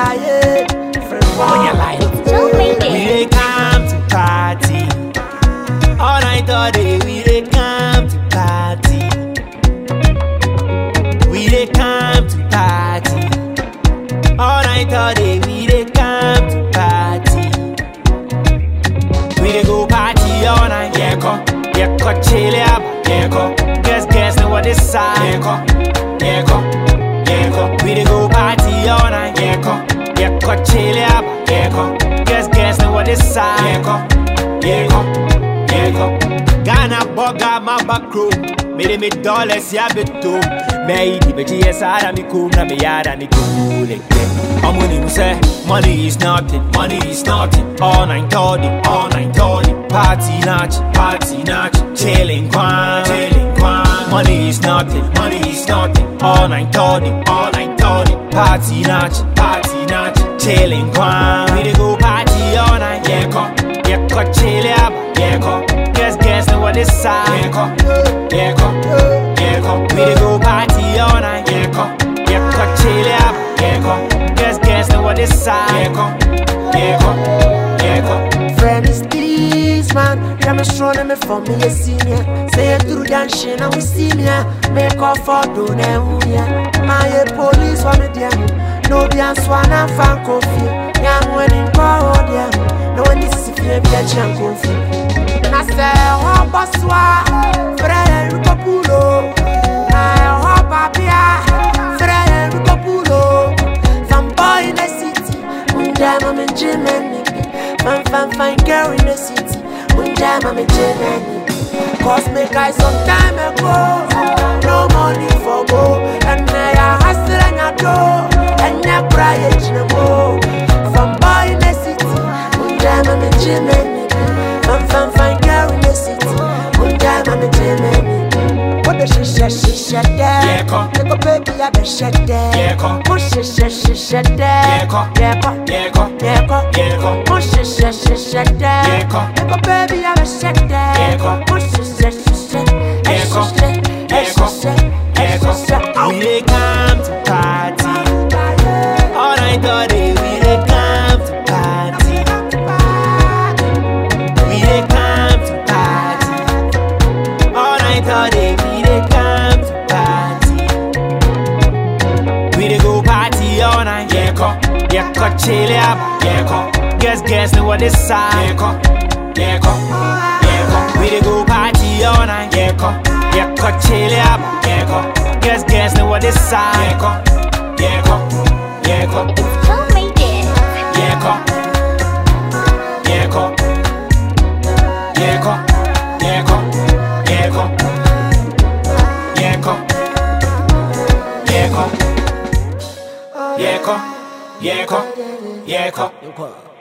yeah. On your life, we dey come to party. All night, all day, we dey come to party. We dey come to party. All night, all day, we dey come to party. We dey go party all night, yeah, chill up, yeah, guess know what this side, yeah, we dey go party all night, yeah, chill up, yeah, guess know what this side, yeah, Ghana boga my back room, made me dollars ya beto, me di beji esara mi kum na me yada ni cool again. I'm winning, say money is nothing, all night, all day, party natch, chilling quan. Money is nothing, all night, all day, party natch, chilling quan. We dey go party all night, yeah, chill up, yeah, guess know what this side, yeah, we dey go party all night, yeah, chill up, yeah, guess know what this side, yeah. Friend is this man, yeah, me strong and me for me a senior. Say it through dancing and we see me, make up for doing it. My police for me dear, no be an swan and fan coffee. Young winning power dear, no one is if you get young coffee. And I say, oh, Baswa, Fred Rucapulo, I hope I Fred Rucapulo, from boy in the city, when I'm in Germany. Fine girl in the city, when I'm in Germany. Cause me guys some time ago, no money for go, and I hustle and I do, and I cry no more. From boy in the city, when I'm in Germany. Fine girl in the city, when I'm in Germany. What the she there? Yeah, little baby, I be shut there. Yeah, push she there. Yeah, push she there. Little baby, I be shut there. Push we dey come to party. All night, all day, we dey come to party. We dey come to party. All night, all day, we dey come to party. We dey go party all night, yeah, chill up, yeah, guess know what this side, yeah, we dey go party all night, yeah, chill up, yeah, guess know what this side, yeah, yeah.